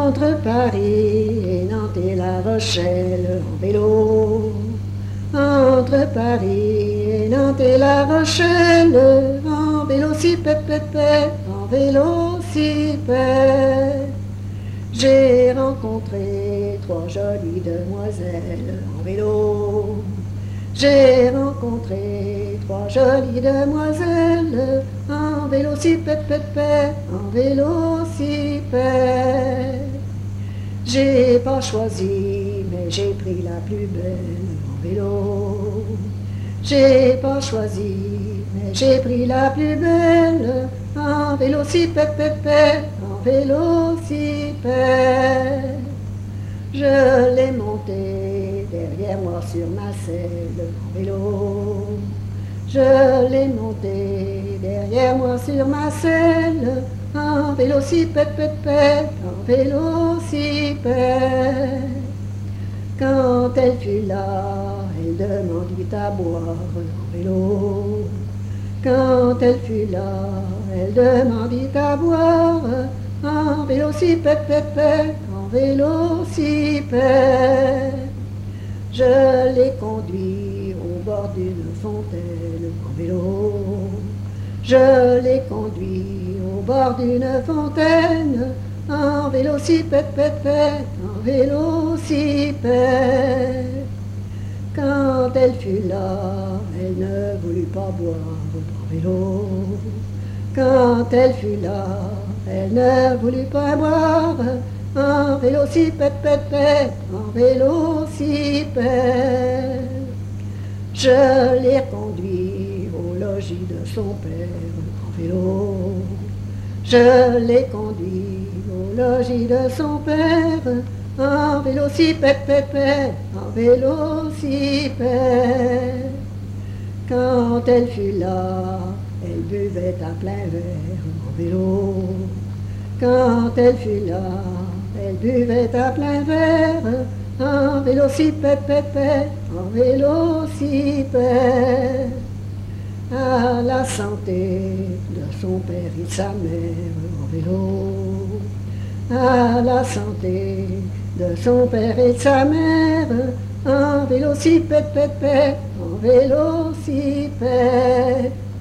Entre Paris et Nantes et La Rochelle en vélo. Entre Paris et Nantes et La Rochelle en vélocipède, en vélocipède. J'ai rencontré trois jolies demoiselles en vélo. J'ai rencontré trois jolies demoiselles en vélocipède, en vélocipède. J'ai pas choisi, mais j'ai pris la plus belle en vélo. J'ai pas choisi, mais j'ai pris la plus belle en vélocipède, en vélocipède. Je l'ai montée derrière moi sur ma selle en vélo. Je l'ai montée derrière moi sur ma selle en vélocipède, en vélocipède. Quand elle fut là, elle demandit à boire en vélo. Quand elle fut là, elle demandit à boire en vélocipède, en vélocipède. Je l'ai conduit au bord d'une fontaine en vélo. Je l'ai conduit au bord d'une fontaine en vélocipède, en vélocipède. Quand elle fut là, elle ne voulut pas boire en vélo. Quand elle fut là, elle ne voulut pas boire en vélocipède, en vélocipède. Je l'ai conduit au logis de son père en vélo. Je l'ai conduit au logis de son père en vélocipède, en vélocipède. Quand elle fut là, elle buvait à plein verre en vélo. Quand elle fut là, elle buvait à plein verre en vélocipède, en vélocipède. À la santé de son père et de sa mère en vélo. À la santé de son père et de sa mère en vélocipède, en vélocipède.